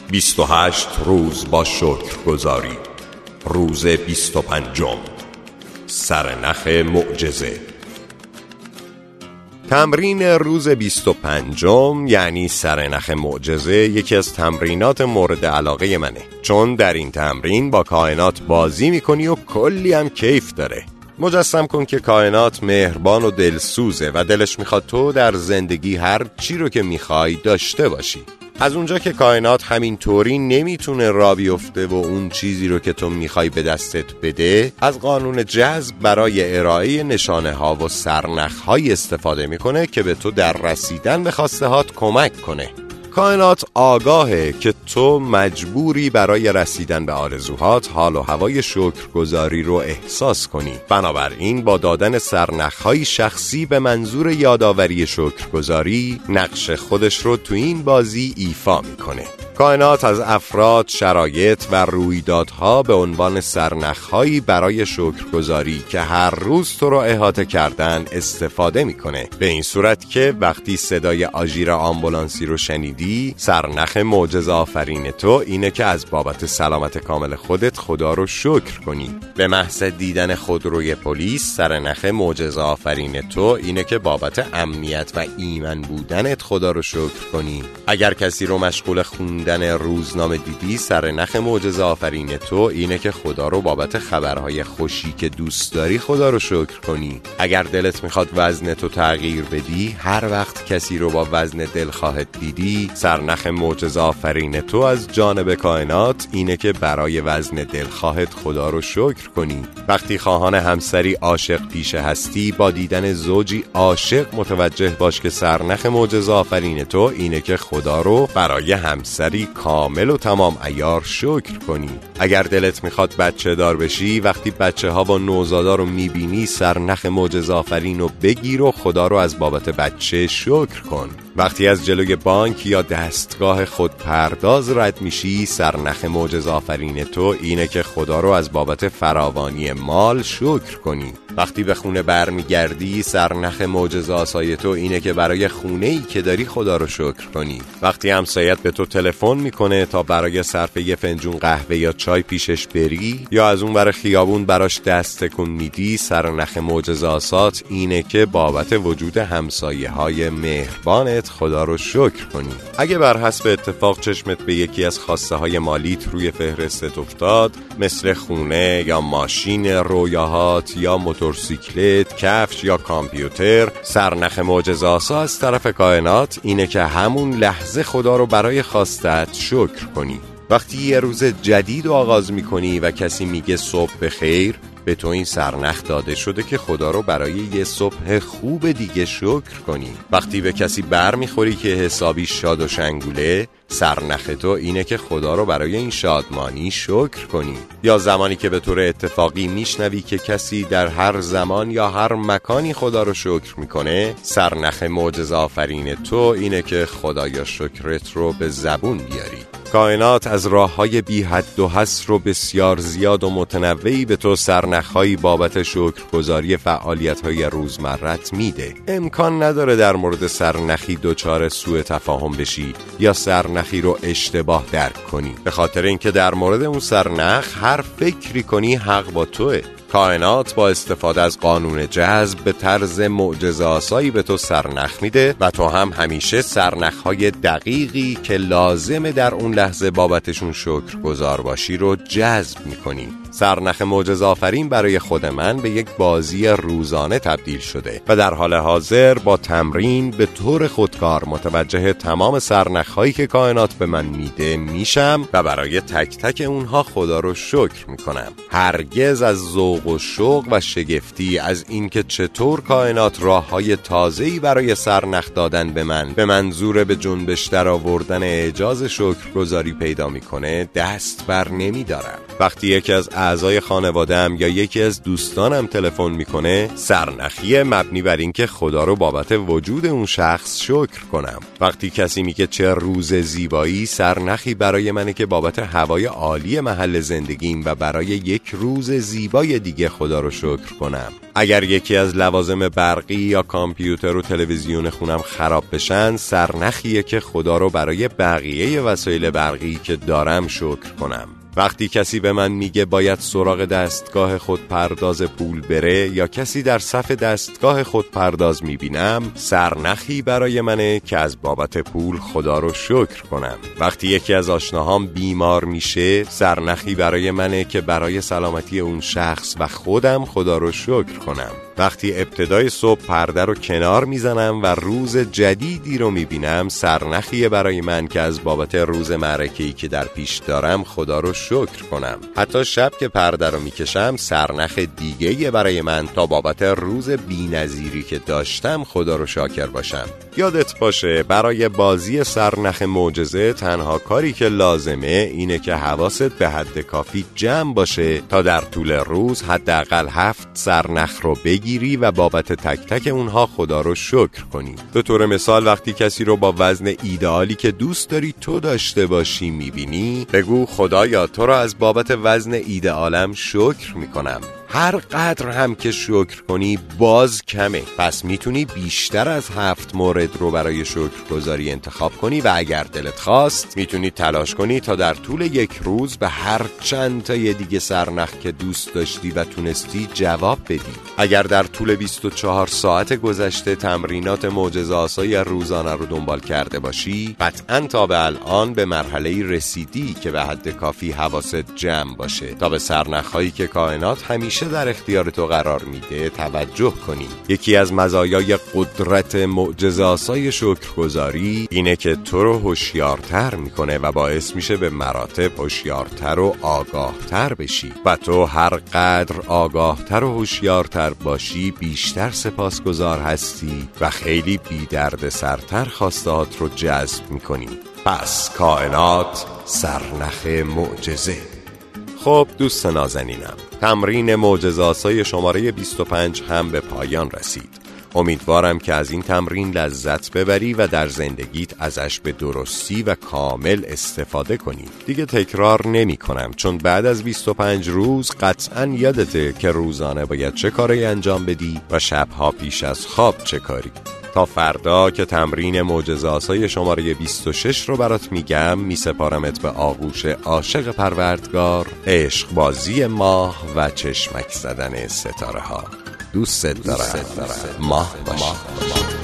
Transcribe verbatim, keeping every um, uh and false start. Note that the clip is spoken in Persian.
بیست و هشت روز با شکرگزاری. روز بیست و پنجم، سرنخ معجزه. تمرین روز بیست و پنجم یعنی سرنخ معجزه یکی از تمرینات مورد علاقه منه، چون در این تمرین با کائنات بازی میکنی و کلی هم کیف داره. مجسم کن که کائنات مهربان و دلسوزه و دلش میخواد تو در زندگی هر چی رو که میخوای داشته باشی. از اونجا که کائنات همین طوری نمیتونه را بیفته و اون چیزی رو که تو میخوای به دستت بده، از قانون جذب برای ارائه نشانه ها و سرنخ های استفاده میکنه که به تو در رسیدن به خواسته هات کمک کنه. کائنات آگاهه که تو مجبوری برای رسیدن به آرزوهات حال و هوای شکرگزاری رو احساس کنی. بنابراین با دادن سرنخ‌های شخصی به منظور یادآوری شکرگزاری، نقش خودش رو تو این بازی ایفا میکنه. کائنات از افراد، شرایط و رویدادها به عنوان سرنخ‌هایی برای شکرگزاری که هر روز تو رو احاطه کردن استفاده میکنه. به این صورت که وقتی صدای آژیر آمبولانسی رو شنیدی، سرنخ معجزه آفرین تو اینه که از بابت سلامت کامل خودت خدا رو شکر کنی. به محض دیدن خودروی پلیس، سرنخ معجزه آفرین تو اینه که بابت امنیت و ایمن بودنت خدا رو شکر کنی. اگر کسی رو مشغول خوندن روزنامه دیدی، سرنخ معجزه آفرین تو اینه که خدا رو بابت خبرهای خوشی که دوست داری خدا رو شکر کنی. اگر دلت میخواد وزنتو تغییر بدی، هر وقت کسی رو با وزن دلخواهت دیدی، سرنخ معجزه آفرین تو از جانب کائنات اینه که برای وزن دلخواهت خدا رو شکر کنی. وقتی خواهان همسری عاشق پیشه هستی، با دیدن زوجی عاشق متوجه باش که سرنخ معجزه آفرین تو اینه که خدا رو برای همسری کامل و تمام عیار شکر کنی. اگر دلت میخواد بچه دار بشی، وقتی بچه ها و نوزادا رو میبینی، سرنخ معجزه آفرین رو بگیر و خدا رو از بابت بچه شکر کن. وقتی از جلوی بانک یا دستگاه خودپرداز رد میشی، سرنخ معجزه آفرین تو اینه که خدا رو از بابت فراوانی مال شکر کنی. وقتی به خونه برمیگردی، سرنخ معجزه آسای تو اینه که برای خونه‌ای که داری خدا رو شکر کنی. وقتی همسایت به تو تلفن میکنه تا برای صرف یه فنجون قهوه یا چای پیشش بری، یا از اون ور خیابون براش دست تکون میدی، سرنخ معجزه آسات اینه که بابت وجود همسایه های مهربانت خدا رو شکر کنی. اگه بر حسب اتفاق چشمت به یکی از خواسته های مالیت روی فهرستت افتاد، مثل خونه یا ماشین رویاهات یا موتورسیکلت، کفش یا کامپیوتر، سرنخ معجزه آسا از طرف کائنات اینه که همون لحظه خدا رو برای خواستت شکر کنی. وقتی یه روز جدید رو آغاز میکنی و کسی میگه صبح بخیر، به تو این سرنخ داده شده که خدا رو برای یه صبح خوب دیگه شکر کنی. وقتی به کسی بر میخوری که حسابی شاد و شنگوله، سرنخ تو اینه که خدا رو برای این شادمانی شکر کنی. یا زمانی که به طور اتفاقی میشنوی که کسی در هر زمان یا هر مکانی خدا رو شکر میکنه، سرنخ معجزه آفرین تو اینه که خدایا شکرت رو به زبون بیاری. کائنات از راه‌های بی حد و حصر و بسیار زیاد و متنوعی به تو سرنخ‌هایی بابت شکرگزاری فعالیت‌های روزمرت میده. امکان نداره در مورد سرنخی دچار سوء تفاهم بشی یا سرنخی رو اشتباه درک کنی، به خاطر اینکه در مورد اون سرنخ هر فکری کنی حق با توئه. کائنات با استفاده از قانون جذب به طرز معجزه آسایی به تو سرنخ میده و تو هم همیشه سرنخ‌های دقیقی که لازمه در اون لحظه بابتشون شکرگزار باشی رو جذب میکنی. سرنخ معجزه آفرین برای خود من به یک بازی روزانه تبدیل شده و در حال حاضر با تمرین به طور خودکار متوجه تمام سرنخ‌هایی که کائنات به من میده میشم و برای تک تک اونها خدا رو شکر میکنم. هرگز از ذوق و شوق و شگفتی از اینکه چطور کائنات راه‌های تازه‌ای برای سرنخ دادن به من به منظور به جنبش در آوردن اعجاز شکرگزاری پیدا میکنه دست بر نمیدارم. وقتی یکی از اعضای خانواده‌ام یا یکی از دوستانم تلفن میکنه، سرنخی مبنی بر این که خدا رو بابت وجود اون شخص شکر کنم. وقتی کسی میگه چه روز زیبایی، سرنخی برای منه که بابت هوای عالی محل زندگیم و برای یک روز زیبای دیگه خدا رو شکر کنم. اگر یکی از لوازم برقی یا کامپیوتر و تلویزیون خونم خراب بشن، سرنخیه که خدا رو برای بقیه وسایل برقی که دارم شکر کنم. وقتی کسی به من میگه باید سراغ دستگاه خودپرداز پول بره یا کسی در صف دستگاه خودپرداز میبینم، سرنخی برای منه که از بابت پول خدا رو شکر کنم. وقتی یکی از آشناهام بیمار میشه، سرنخی برای منه که برای سلامتی اون شخص و خودم خدا رو شکر کنم. وقتی ابتدای صبح پرده رو کنار میزنم و روز جدیدی رو میبینم، سرنخیه برای من که از بابت روز معرکه‌ای که در پیش دارم خدا رو شکر کنم. حتی شب که پرده رو میکشم، سرنخ دیگه‌ای برای من تا بابت روز بی‌نظیری که داشتم خدا رو شاکر باشم. یادت باشه برای بازی سرنخ معجزه تنها کاری که لازمه اینه که حواست به حد کافی جمع باشه تا در طول روز حداقل هفت سرنخ رو بگیری و بابت تک تک اونها خدا رو شکر کنی. به طور مثال وقتی کسی رو با وزن ایدئالی که دوست داری تو داشته باشی میبینی، بگو خدایا تو رو از بابت وزن ایدئالم شکر میکنم. هر قدر هم که شکر کنی باز کمه، پس میتونی بیشتر از هفت مورد رو برای شکرگزاری انتخاب کنی و اگر دلت خواست میتونی تلاش کنی تا در طول یک روز به هر چند تا یه دیگه سرنخ که دوست داشتی و تونستی جواب بدی. اگر در طول بیست و چهار ساعت گذشته تمرینات معجزه‌آسای روزانه رو دنبال کرده باشی، قطعاً تا به الان به مرحله‌ای رسیدی که به حد کافی حواست جمع باشه تا به سرنخ‌هایی که کائنات همیشه در اختیار تو قرار میده توجه کنی. یکی از مزایای قدرت معجزه‌آسای شکرگزاری اینه که تو رو هوشیارتر میکنه و باعث میشه به مراتب هوشیارتر و آگاهتر بشی و تو هر قدر آگاهتر و هوشیارتر باشی بیشتر سپاسگزار هستی و خیلی بی درد سرتر خواستهات رو جذب میکنی. پس کائنات سرنخ معجزه. خب دوست نازنینم، تمرین معجزه‌آسای شماره بیست و پنج هم به پایان رسید. امیدوارم که از این تمرین لذت ببری و در زندگیت ازش به درستی و کامل استفاده کنی. دیگه تکرار نمی کنم چون بعد از بیست و پنج روز قطعاً یادته که روزانه باید چه کاری انجام بدی و شبها پیش از خواب چه کاری. تا فردا که تمرین معجزه‌آسای شماره بیست و شش رو برات میگم، میسپارمت به آغوش عاشق پروردگار، عشق بازی ماه و چشمک زدن ستاره ها. دوست دارم ماه باش.